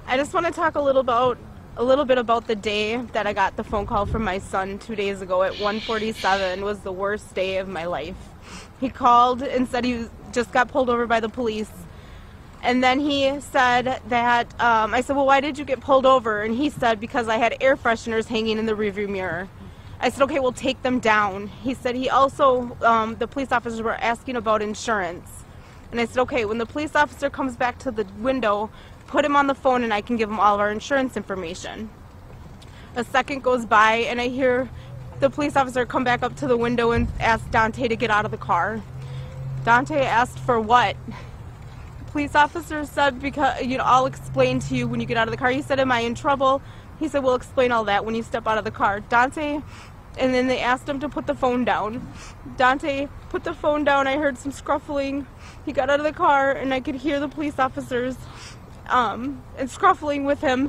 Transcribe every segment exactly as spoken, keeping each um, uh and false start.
I just want to talk a little about a little bit about the day that I got the phone call from my son two days ago at one forty-seven. Was the worst day of my life. He called and said he just got pulled over by the police. And then he said that, um, I said, well, why did you get pulled over? And he said, because I had air fresheners hanging in the rearview mirror. I said, okay, we'll take them down. He said he also, um, the police officers were asking about insurance. And I said, okay, when the police officer comes back to the window, put him on the phone and I can give him all of our insurance information. A second goes by and I hear the police officer come back up to the window and ask Dante to get out of the car. Dante asked for what? Police officer said, because, you know, I'll explain to you when you get out of the car. He said, am I in trouble? He said, we'll explain all that when you step out of the car. Dante, and then they asked him to put the phone down. Dante put the phone down. I heard some scruffling. He got out of the car and I could hear the police officers um, and scruffling with him.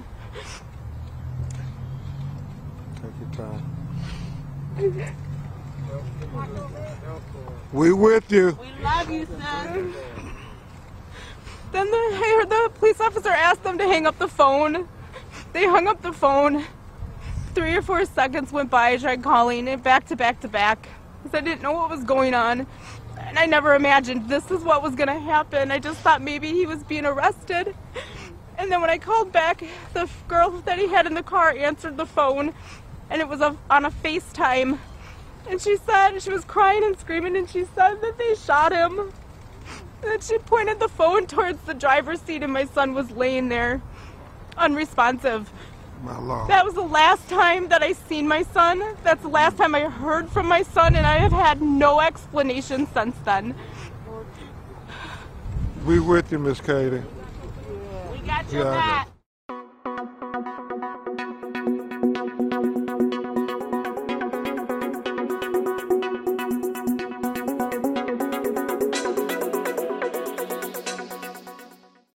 Take your time. We with you. We love you, son. Then the, I heard the police officer asked them to hang up the phone. They hung up the phone. Three or four seconds went by. I tried calling it back to back to back because I didn't know what was going on. And I never imagined this is what was going to happen. I just thought maybe he was being arrested. And then when I called back, the girl that he had in the car answered the phone. And it was a, on a FaceTime. And she said, she was crying and screaming, and she said that they shot him. And then she pointed the phone towards the driver's seat, and my son was laying there, unresponsive. My Lord. That was the last time that I seen my son. That's the last time I heard from my son, and I have had no explanation since then. We with you, Miss Katie. We got your Yeah. back.